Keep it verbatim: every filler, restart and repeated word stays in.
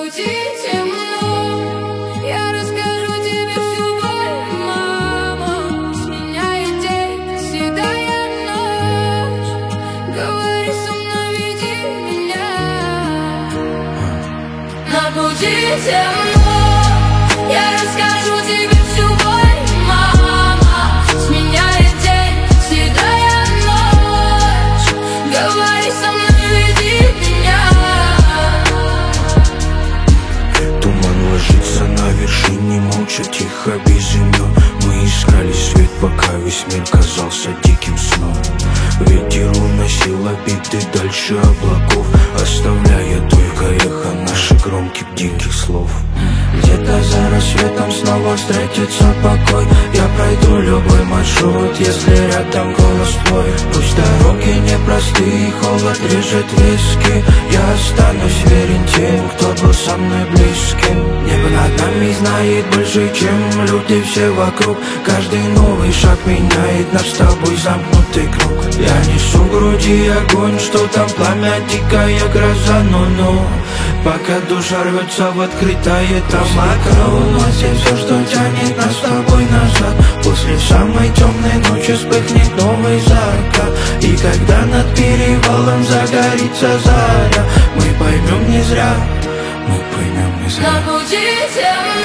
пути темно, я расскажу тебе всю боль, мама. Сменяет день, седая ночь. Говори со мной, веди меня. На пути темно, я расскажу тебе всю боль, мама. Сменяет день, седая ночь. Говори со мной, веди меня. Туман ложится на вершине, молча, тихо, без имен. Мы искали свет, пока весь мир казался диким сном. Ветер уносил обиды дальше облаков, оставляя только эхо наших громких диких слов. Где-то за рассветом снова встретится покой. Я пройду любой маршрут, если рядом голос твой. Пусть дороги непростые, холод режет виски, я останусь верен тем, кто был со мной близким. Небо над нами знает больше, чем люди все вокруг. Каждый новый шаг меняет наш с тобой замкнутый круг. Я несу в груди огонь, что там пламя, дикая гроза, ну-ну. Пока душа рвется в открытое, там окно уносит все, что тянет нас с тобой назад. После самой темной ночи вспыхнет новый закат. И когда над перевалом загорится заря, мы поймем не зря, мы поймем не зря. На пути темно.